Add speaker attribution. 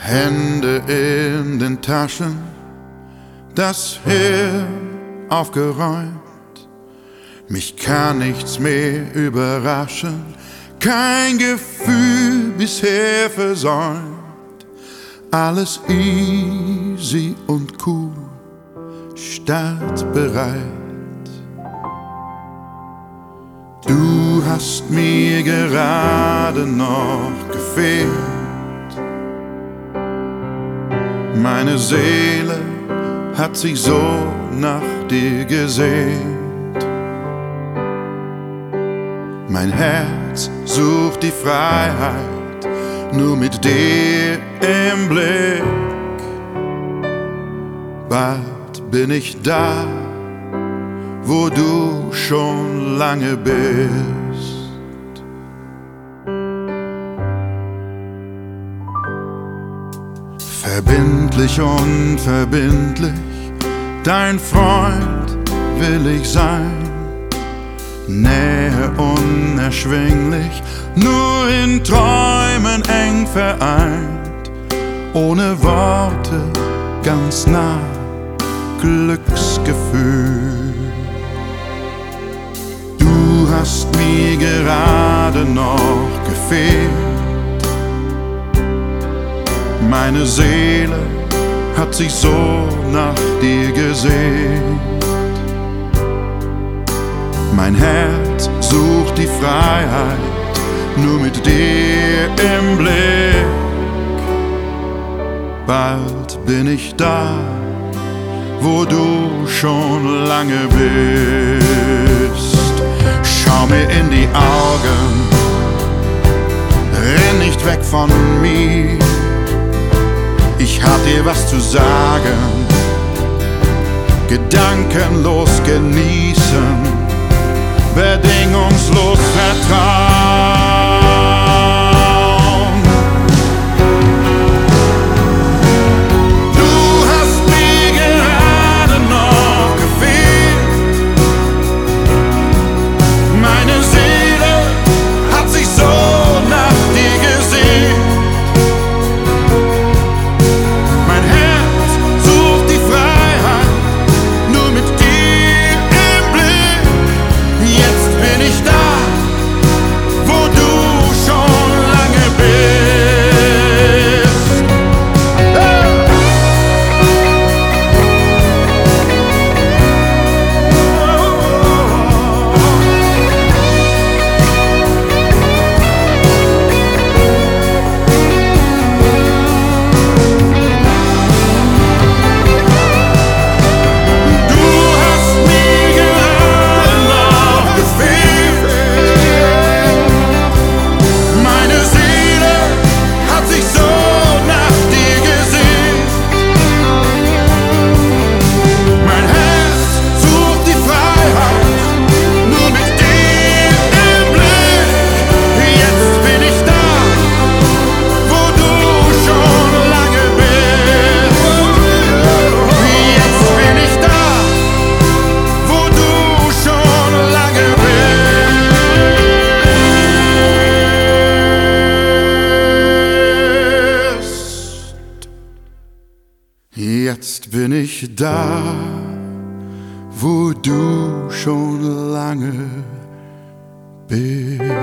Speaker 1: Hände in den Taschen, das Hirn aufgeräumt. Mich kann nichts mehr überraschen, kein Gefühl bisher versäumt. Alles easy und cool, startbereit. Du hast mir gerade noch gefehlt. Meine Seele hat sich so nach dir gesehnt. Mein Herz sucht die Freiheit, nur mit dir im Blick. Bald bin ich da, wo du schon lange bist. Verbindlich, unverbindlich, dein Freund will ich sein. Nähe unerschwinglich, nur in Träumen eng vereint. Ohne Worte, ganz nah, Glücksgefühl. Du hast mir gerade noch gefehlt. Meine Seele hat sich so nach dir gesehnt. Mein Herz sucht die Freiheit, nur mit dir im Blick. Bald bin ich da, wo du schon lange bist. Schau mir in die Augen, renn nicht weg von mir. Ich hab dir was zu sagen, gedankenlos genießen, bedingungslos vertrauen. Du hast mir gerade noch gefehlt. Meine Seele hat sich so nach dir gesehnt. Mein Herz sucht die Freiheit, nur mit dir im Blick. Jetzt bin ich da, wo du schon lange bist. Du hast mir gerade noch gefehlt. Meine Seele hat sich so nach dir gesehnt. Mein Herz sucht die Freiheit, nur mit dir im Blick. Jetzt bin ich da, wo du schon lange bist. Jetzt bin ich da, wo du schon lange bist. Jetzt bin ich da, wo du schon lange bist.